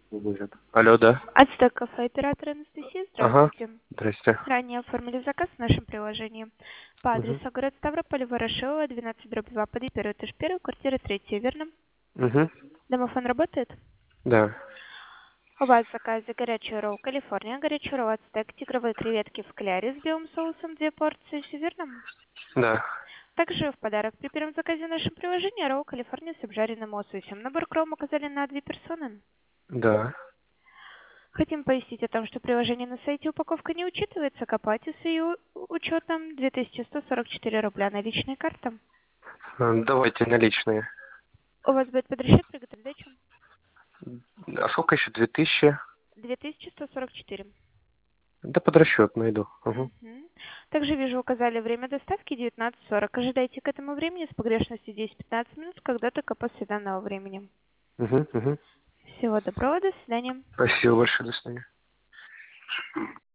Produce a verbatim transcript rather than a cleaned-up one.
Будет. Алло, да? Ацтек кафе, оператор Анастасия, Ага. здравствуйте. Здрасте. Ранее оформили заказ в нашем приложении по Угу. адресу город Ставрополь, Ворошилова, двенадцать, дробь два, под первый этаж, первый, квартира третья, верно? Угу. Домофон работает? Да. У вас в заказе горячий ролл Калифорния, горячий ролл Ацтек, тигровые креветки в кляре с белым соусом, две порции, все верно? Да. Также в подарок при первом заказе в нашем приложении ролл Калифорния с обжаренным лососем. Набор кром указали на две персоны. Да. Хотим пояснить о том, что приложение на сайте упаковка не учитывается, к оплате с ее учетом две тысячи сто сорок четыре рубля наличная карта. Э, Давайте наличные. У вас будет подрасчет при готовке А сколько еще? Две тысячи? две тысячи сто сорок четыре. Да под расчет найду. Угу. Мгм. Также вижу, указали время доставки девятнадцать сорок. Ожидайте к этому времени с погрешностью десять-пятнадцать минут, когда только после данного времени. Угу. Угу. Всего доброго, до свидания. Спасибо большое. До свидания.